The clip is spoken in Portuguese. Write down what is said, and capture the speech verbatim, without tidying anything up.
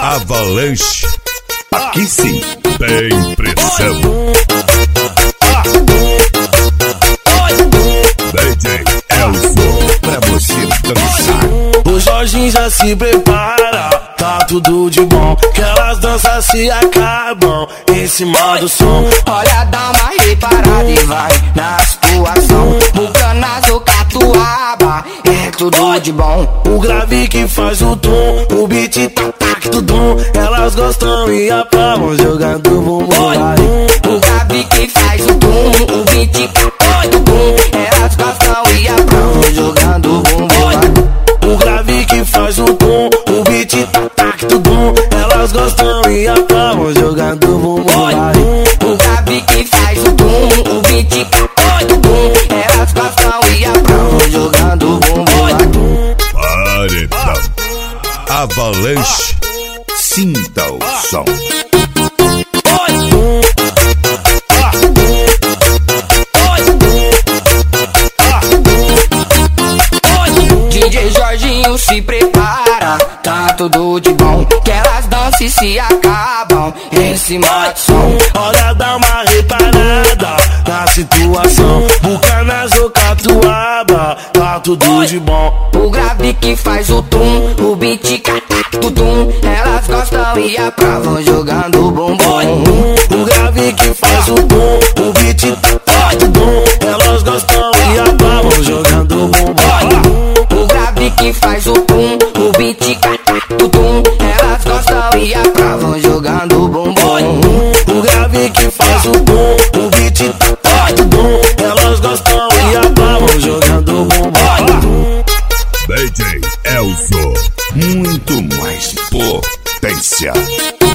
Avalanche, aqui sim tem pressão. D J Elzo, pra você dançar. O Jorginho já se prepara, tá tudo de bom, que elas danças se acabam em cima do som. Olha, dá uma reparada e vai na situação. Bucanazo, catuaba, é tudo de bom. O grave que faz o tom, o beat tá tac tudum. Elas gostam e aplaudem jogando bumbum. O grave que faz o tom, o beat tá tudum. Elas gostam e aplaudem jogando bumbum. O grave que faz o tom, o beat tá tac tudum. Elas gostam e aplaudem jogando bumbum. O grave que faz o tom, o beat tá tudum. Elas gostam e aplaudem jogando bumbum. paredão. Avalanche, Sinta o som. D J Jorginho se prepara, tá tudo de bom, que elas dançam e se acabam em cima do som. Olha, dá uma reparada na situação. Bucanazo, catuaba, tá tudo de bom. O grave que faz o tum, o beat catac tudum. Elas gostam e aprovam jogando bumbum. O grave que faz o tum, o beat tá tudum. Elas gostam e aprovam jogando bumbum. O grave que faz o tum, o beat catac tudum. Elas gostam e aprovam jogando bumbum. O grave que faz o tum, o beat tá tudum. Elas gostam e aprovam jogando bumbum. D J Elzo, Muito mais potência.